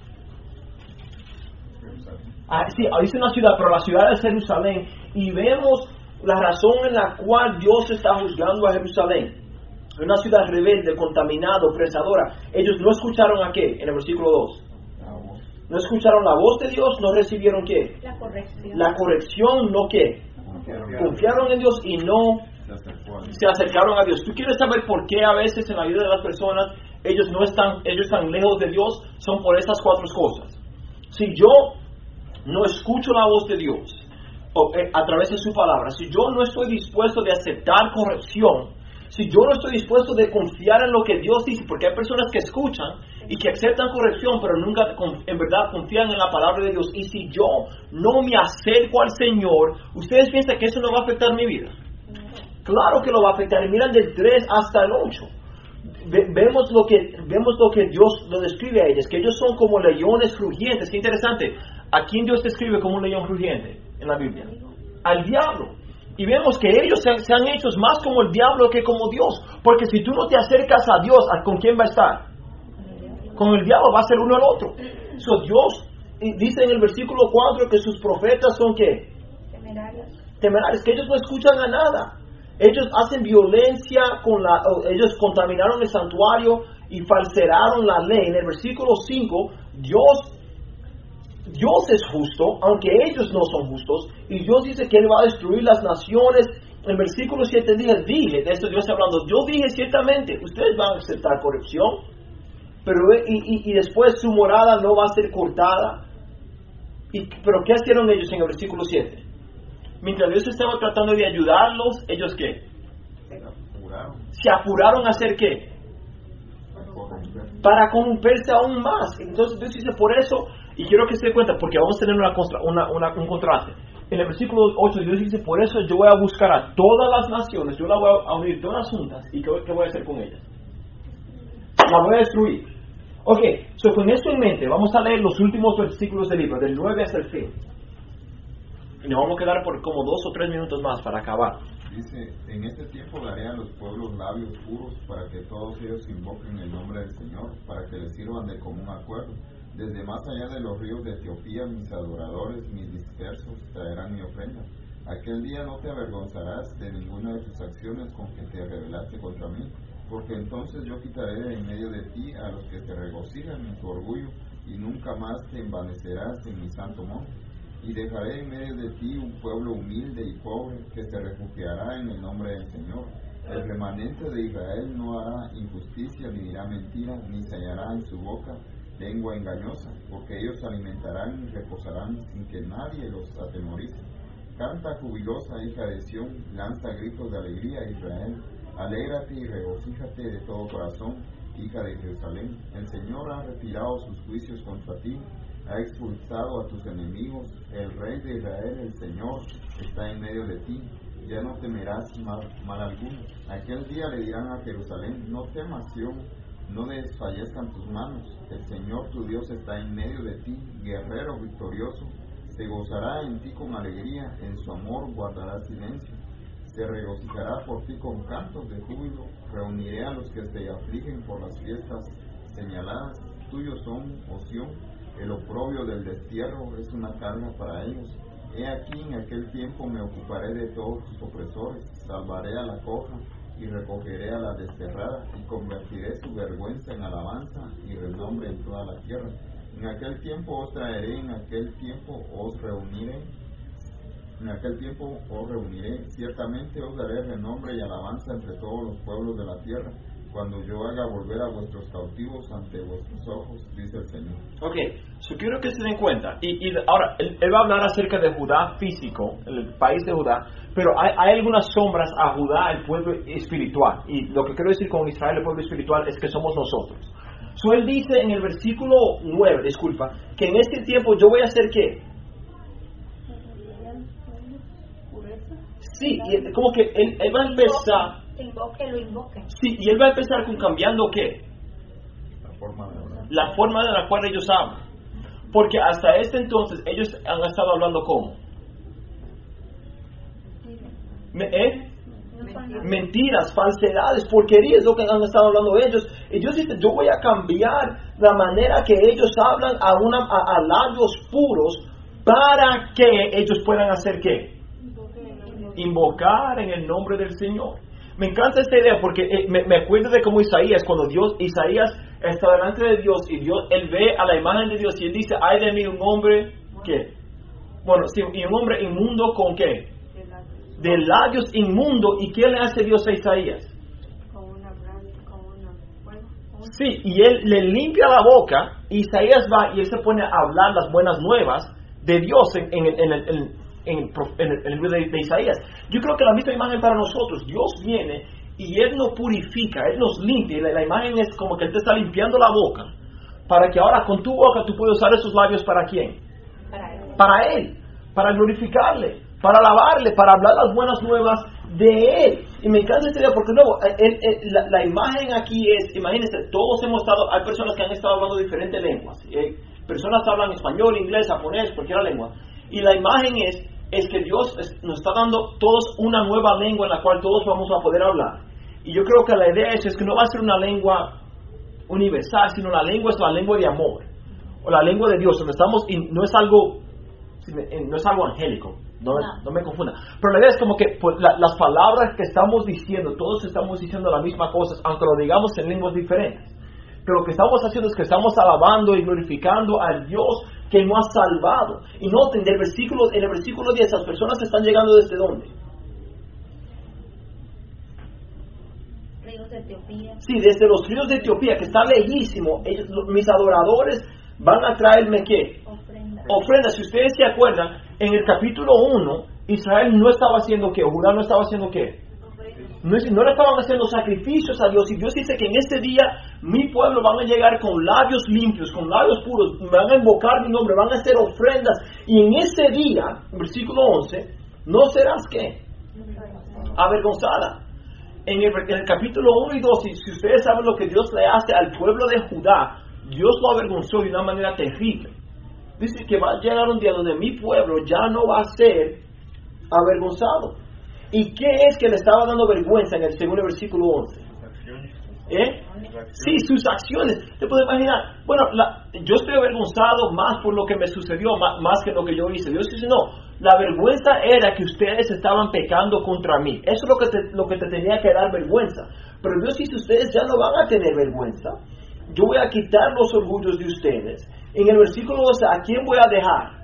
S1: Sí, dice una ciudad, pero la ciudad es Jerusalén. Y vemos la razón en la cual Dios está juzgando a Jerusalén. Una ciudad rebelde, contaminada, opresadora. Ellos no escucharon a qué, en el versículo 2. No escucharon la voz de Dios, no recibieron qué. La corrección, no qué. Confiaron en Dios y no se acercaron a Dios. ¿Tú quieres saber por qué a veces en la vida de las personas ellos están lejos de Dios? Son por estas 4 cosas. Si yo no escucho la voz de Dios a través de su palabra, si yo no estoy dispuesto de aceptar corrección, si yo no estoy dispuesto de confiar en lo que Dios dice, porque hay personas que escuchan y que aceptan corrección, pero nunca en verdad confían en la palabra de Dios. Y si yo no me acerco al Señor, ¿ustedes piensan que eso no va a afectar mi vida? Claro que lo va a afectar. Y miran del 3 hasta el 8. Vemos lo que Dios lo describe a ellos, que ellos son como leones rugientes. Qué interesante. ¿A quién Dios describe como un león rugiente en la Biblia? Al diablo. Y vemos que ellos se han hecho más como el diablo que como Dios. Porque si tú no te acercas a Dios, ¿con quién va a estar? Con el diablo, va a ser uno al otro. Dios dice en el versículo 4 que sus profetas son ¿qué? Temerarios, que ellos no escuchan a nada. Ellos hacen violencia, ellos contaminaron el santuario y falsearon la ley. En el versículo 5, Dios es justo, aunque ellos no son justos, y Dios dice que Él va a destruir las naciones. En el versículo 7 dije, de esto Dios está hablando, yo dije ciertamente, ustedes van a aceptar corrección, pero y después su morada no va a ser cortada. Pero ¿qué hicieron ellos en el versículo 7? Mientras Dios estaba tratando de ayudarlos, ¿ellos qué? Se apuraron a hacer ¿qué? Para corromperse aún más. Entonces Dios dice, por eso, y quiero que se dé cuenta, porque vamos a tener un contraste. En el versículo 8 Dios dice, por eso yo voy a buscar a todas las naciones, yo las voy a unir todas juntas, ¿y qué voy a hacer con ellas? La voy a destruir. Ok, con esto en mente, vamos a leer los últimos versículos del libro, del 9 hasta el fin. Y nos vamos a quedar por como 2 o 3 minutos más para acabar.
S4: Dice, en este tiempo daré a los pueblos labios puros para que todos ellos invoquen el nombre del Señor, para que les sirvan de común acuerdo. Desde más allá de los ríos de Etiopía, mis adoradores, mis dispersos, traerán mi ofrenda. Aquel día no te avergonzarás de ninguna de tus acciones con que te rebelaste contra mí, porque entonces yo quitaré de en medio de ti a los que se regocijan en tu orgullo, y nunca más te envanecerás en mi santo monte. Y dejaré en medio de ti un pueblo humilde y pobre que se refugiará en el nombre del Señor. El remanente de Israel no hará injusticia, ni dirá mentira, ni se hallará en su boca lengua engañosa, porque ellos se alimentarán y reposarán sin que nadie los atemorice. Canta jubilosa, hija de Sión, lanza gritos de alegría, Israel. Alégrate y regocíjate de todo corazón, hija de Jerusalén. El Señor ha retirado sus juicios contra ti, ha expulsado a tus enemigos. El Rey de Israel, el Señor, está en medio de ti. Ya no temerás mal alguno. Aquel día le dirán a Jerusalén, no temas, Sión, no desfallezcan tus manos. El Señor tu Dios está en medio de ti, guerrero victorioso. Se gozará en ti con alegría, en su amor guardará silencio. Se regocijará por ti con cantos de júbilo. Reuniré a los que se afligen por las fiestas señaladas. Tuyos son, oh Sión, el oprobio del destierro es una carga para ellos. He aquí, en aquel tiempo me ocuparé de todos tus opresores. Salvaré a la coja y recogeré a la desterrada, y convertiré su vergüenza en alabanza y renombre en toda la tierra. En aquel tiempo os traeré, en aquel tiempo os reuniré, ciertamente os daré renombre y alabanza entre todos los pueblos de la tierra, cuando yo haga volver a vuestros cautivos ante vuestros ojos, dice el Señor.
S1: Ok, so quiero que se den cuenta, y ahora, él va a hablar acerca de Judá físico, el país de Judá, pero hay algunas sombras a Judá, el pueblo espiritual, y lo que quiero decir con Israel, el pueblo espiritual, es que somos nosotros. So él dice en el versículo 9, que en este tiempo yo voy a hacer ¿qué? Sí, y como que él va a empezar.
S5: Lo invoquen.
S1: Sí, y él va a empezar con cambiando ¿qué? La forma de la cual ellos hablan. Porque hasta este entonces ellos han estado hablando ¿cómo? Mentiras, falsedades, porquerías, lo que han estado hablando ellos. Y Dios dice, yo voy a cambiar la manera que ellos hablan a labios puros para que ellos puedan hacer ¿qué? Invocar en el nombre del Señor. Me encanta esta idea porque me acuerdo de cómo Isaías está delante de Dios y él ve a la imagen de Dios y él dice, ay de mí un hombre, ¿qué? Bueno, sí, y un hombre inmundo ¿con qué? De labios inmundo. ¿Y qué le hace Dios a Isaías? Sí, y él le limpia la boca. Isaías va y él se pone a hablar las buenas nuevas de Dios en el libro de Isaías. Yo creo que la misma imagen para nosotros. Dios viene y Él nos purifica, Él nos limpia. Y la imagen es como que Él te está limpiando la boca para que ahora con tu boca tú puedas usar esos labios ¿para quién? Para Él, para glorificarle, para alabarle, para hablar las buenas nuevas de Él. Y me encanta esta idea porque luego la imagen aquí es, imagínense, todos hay personas que han estado hablando diferentes lenguas. Personas hablan español, inglés, japonés, cualquier lengua. Y la imagen es que Dios nos está dando todos una nueva lengua en la cual todos vamos a poder hablar. Y yo creo que la idea es que no va a ser una lengua universal, sino la lengua es la lengua de amor, o la lengua de Dios, donde estamos, y no es algo angélico, no me confunda. Pero la idea es como que pues, las palabras que estamos diciendo, todos estamos diciendo las mismas cosas, aunque lo digamos en lenguas diferentes. Pero lo que estamos haciendo es que estamos alabando y glorificando al Dios que nos ha salvado. Y noten, en el versículo 10, las personas están llegando ¿desde dónde?
S5: Ríos de Etiopía.
S1: Sí, desde los ríos de Etiopía, que está lejísimo. Mis adoradores van a traerme ¿qué? Ofrendas. Si ustedes se acuerdan, en el capítulo 1, Israel no estaba haciendo ¿qué? Judá no estaba haciendo ¿qué? No le estaban haciendo sacrificios a Dios. Y Dios dice que en este día mi pueblo van a llegar con labios limpios, con labios puros, van a invocar mi nombre, van a hacer ofrendas. Y en ese día, versículo 11, no serás ¿qué? Avergonzada. En el capítulo 1 y 2, si ustedes saben lo que Dios le hace al pueblo de Judá, Dios lo avergonzó de una manera terrible. Dice que va a llegar un día donde mi pueblo ya no va a ser avergonzado. ¿Y qué es que le estaba dando vergüenza en el segundo versículo 11? Sí, sus acciones. Te puedes imaginar, bueno, yo estoy avergonzado más por lo que me sucedió, más que lo que yo hice. Dios dice, no, la vergüenza era que ustedes estaban pecando contra mí. Eso es lo que te tenía que dar vergüenza. Pero Dios dice, ustedes ya no van a tener vergüenza. Yo voy a quitar los orgullos de ustedes. En el versículo 12, ¿a quién voy a dejar?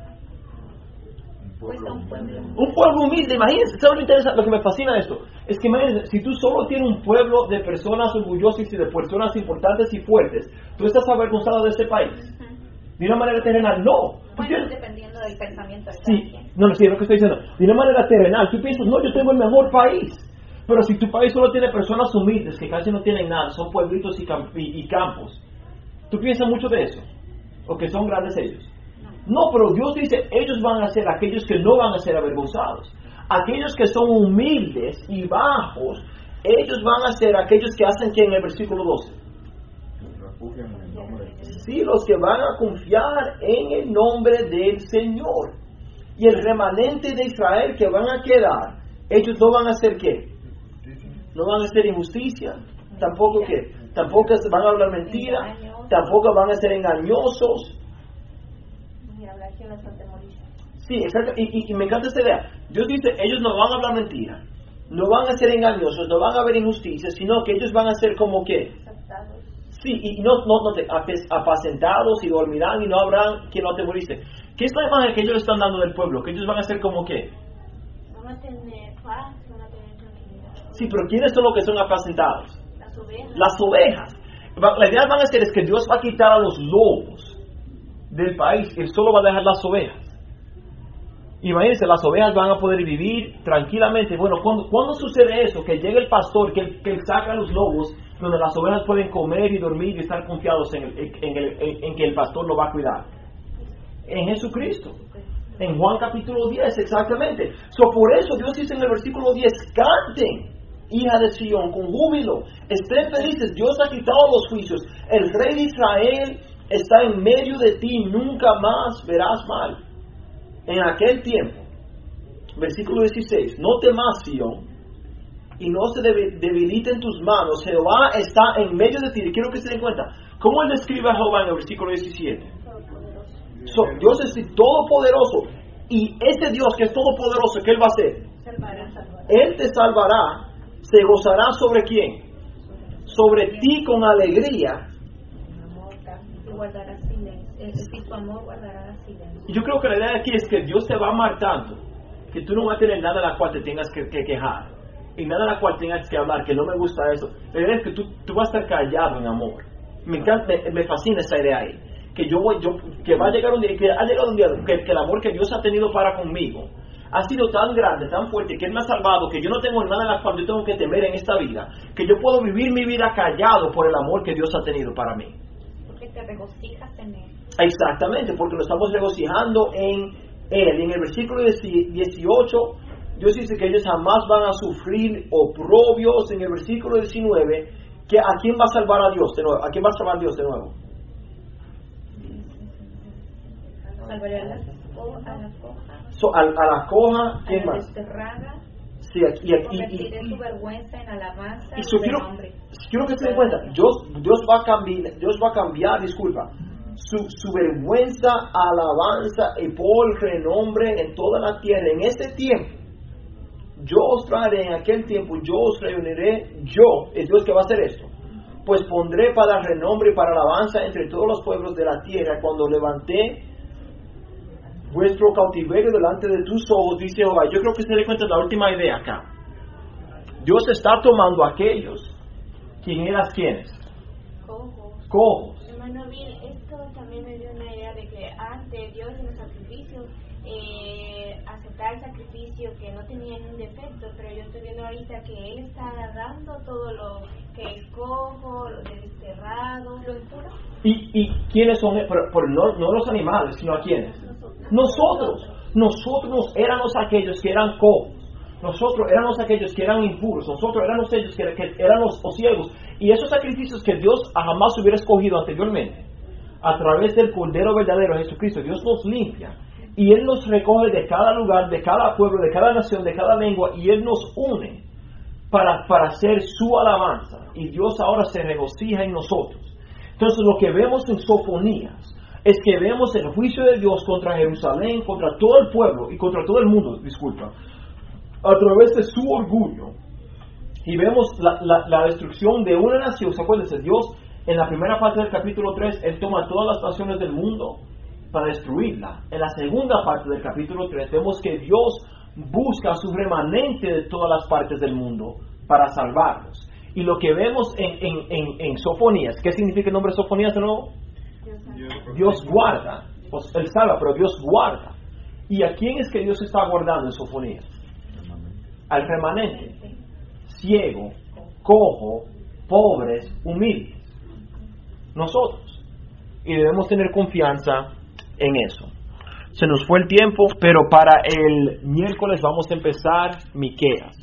S1: Un pueblo humilde. Imagínense, ¿sabes lo interesante? Lo que me fascina de esto es que imagínense, si tú solo tienes un pueblo de personas orgullosas y de personas importantes y fuertes, tú estás avergonzado de este país. De una manera terrenal, no.
S5: Bueno, dependiendo del pensamiento de
S1: sí, cada quien. No, sí, es lo que estoy diciendo. De una manera terrenal, tú piensas, no, yo tengo el mejor país. Pero si tu país solo tiene personas humildes que casi no tienen nada, son pueblitos y campos, ¿tú piensas mucho de eso? ¿O que son grandes ellos? No, pero Dios dice, ellos van a ser aquellos que no van a ser avergonzados. Aquellos que son humildes y bajos, ellos van a ser aquellos que hacen que en el versículo 12. Sí, los que van a confiar en el nombre del Señor.
S9: Y el remanente de Israel que van a quedar, ellos no van a hacer ¿qué? No van a hacer injusticia, tampoco ¿qué? Tampoco van a hablar mentira, tampoco van a ser engañosos. Sí, exacto, y me encanta esta idea. Dios dice, ellos no van a hablar mentira, no van a ser engañosos, no van a haber injusticia, sino que ellos van a ser como ¿qué? Sí, y no apacentados y dormirán y no habrán quien lo atemorice. ¿Qué es la imagen que ellos están dando del pueblo? Que ellos van a ser como ¿qué?
S5: Van a tener paz, van a tener tranquilidad.
S9: Sí, pero ¿quiénes son los que son apacentados?
S5: Las ovejas.
S9: Las ovejas. La idea van a ser es que Dios va a quitar a los lobos del país, Él solo va a dejar las ovejas. Imagínense, las ovejas van a poder vivir tranquilamente. Bueno, ¿cuándo sucede eso? Que llegue el pastor, que él saca a los lobos, donde las ovejas pueden comer y dormir y estar confiados en que el pastor lo va a cuidar. En Jesucristo. En Juan capítulo 10, exactamente. Por eso Dios dice en el versículo 10, canten, hija de Sión, con júbilo, estén felices, Dios ha quitado los juicios, el rey de Israel está en medio de ti, nunca más verás mal. En aquel tiempo, versículo 16, no temas Sión, y no se debiliten tus manos, Jehová está en medio de ti. Y quiero que se den cuenta, ¿cómo él describe a Jehová en el versículo 17? Dios es todopoderoso, y ese Dios que es todopoderoso, ¿qué él va a hacer?
S5: Salvará.
S9: Él te salvará, se gozará sobre quién? Sobre ti con alegría.
S5: Y guardará silencio. Tu amor guardará silencio.
S9: Y yo creo que la idea aquí es que Dios te va a amar tanto que tú no vas a tener nada a la cual te tengas que quejar y nada a la cual tengas que hablar, que no me gusta eso. La idea es que tú vas a estar callado en amor. Me encanta, me fascina esa idea ahí. Que va a llegar un día, que ha llegado un día que el amor que Dios ha tenido para conmigo ha sido tan grande, tan fuerte, que Él me ha salvado, que yo no tengo nada a la cual yo tengo que temer en esta vida, que yo puedo vivir mi vida callado por el amor que Dios ha tenido para mí.
S5: Porque te regocijas en Él.
S9: Exactamente, porque nos estamos regocijando en Él. Y en el versículo 18, Dios dice que ellos jamás van a sufrir oprobios. En el versículo 19, que ¿a quién va a salvar a Dios de nuevo? ¿A quién va a salvar Dios de nuevo?
S5: Salvaré a la coja.
S9: A la coja, ¿quién
S5: a la
S9: más?
S5: Desterrada.
S9: Sí,
S5: convertiré su vergüenza en alabanza.
S9: Y quiero que se den cuenta, Dios va a cambiar, disculpa, su vergüenza, alabanza y por renombre en toda la tierra. En este tiempo, yo os traeré, en aquel tiempo, yo os reuniré, es Dios que va a hacer esto. Pues pondré para renombre y para alabanza entre todos los pueblos de la tierra, cuando levanté vuestro cautiverio delante de tus ojos, dice Jehová. Yo creo que se dé cuenta de la última idea acá. Dios está tomando a aquellos, ¿quiénes? Cojos.
S5: Hermano Bill, esto también me dio una idea de que antes Dios en los sacrificios aceptaba el sacrificio que no tenía ningún defecto, pero yo estoy viendo ahorita que Él está agarrando todo lo que es cojo, lo desterrado, lo impuro.
S9: ¿Y quiénes son? Pero no los animales, sino a quiénes. Nosotros éramos aquellos que eran cojos. Nosotros éramos aquellos que eran impuros. Nosotros éramos aquellos que eran los ciegos. Y esos sacrificios que Dios jamás hubiera escogido anteriormente, a través del Cordero verdadero Jesucristo, Dios nos limpia. Y Él nos recoge de cada lugar, de cada pueblo, de cada nación, de cada lengua. Y Él nos une para hacer su alabanza. Y Dios ahora se regocija en nosotros. Entonces lo que vemos en Sofonías es que vemos el juicio de Dios contra Jerusalén, contra todo el pueblo y contra todo el mundo, a través de su orgullo. Y vemos la destrucción de una nación. ¿Se acuerdan? Dios, en la primera parte del capítulo 3, Él toma todas las naciones del mundo para destruirla. En la segunda parte del capítulo 3, vemos que Dios busca a su remanente de todas las partes del mundo para salvarlos. Y lo que vemos en Sofonías, ¿qué significa el nombre de Sofonías de nuevo? Dios guarda. Pues Él salva, pero Dios guarda. ¿Y a quién es que Dios está guardando en Sofonías? Al remanente. Ciego, cojo, pobres, humildes. Nosotros. Y debemos tener confianza en eso. Se nos fue el tiempo, pero para el miércoles vamos a empezar Miqueas.